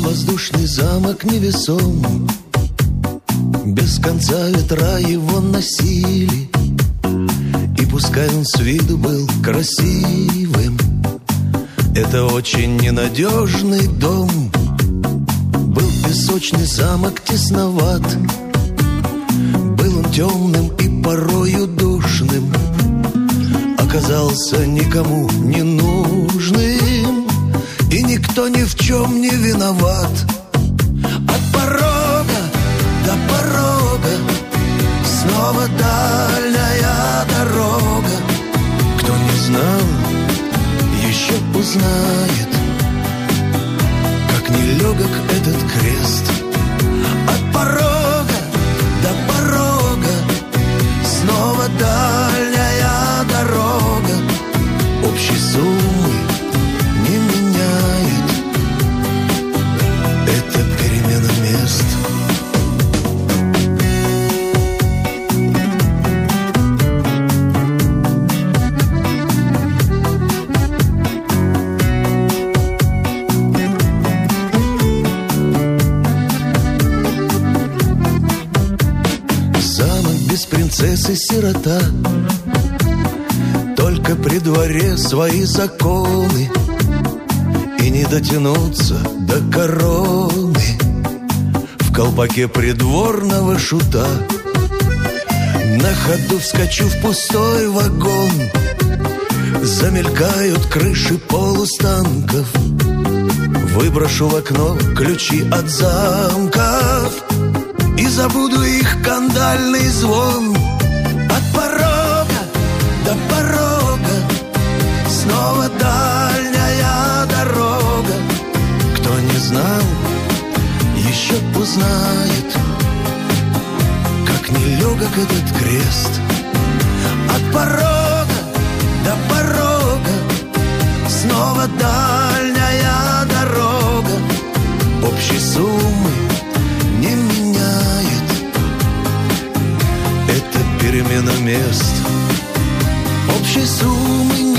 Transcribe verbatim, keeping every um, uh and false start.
воздушный замок невесом, без конца ветра его носили. И пускай он с виду был красивым, это очень ненадежный дом. Был песочный замок тесноват, был он темным и порою душным, оказался никому не нужным, и никто ни в чем не виноват. От порога до порога снова дальняя дорога. Кто не знал, еще узнает, как нелегок этот крест. От порога до порога снова дальняя дорога. Общей суммы не меняет это перемена мест. Принцесса сирота, только при дворе свои законы, и не дотянуться до короны. В колпаке придворного шута на ходу вскочу в пустой вагон. Замелькают крыши полустанков, выброшу в окно ключи от замков и забуду их кандальный звон. От порога до порога снова дальняя дорога. Кто не знал, еще узнает, как нелегок этот крест. От порога до порога снова дальняя дорога. Общей суммы не меняет это перемена мест. Общей суммы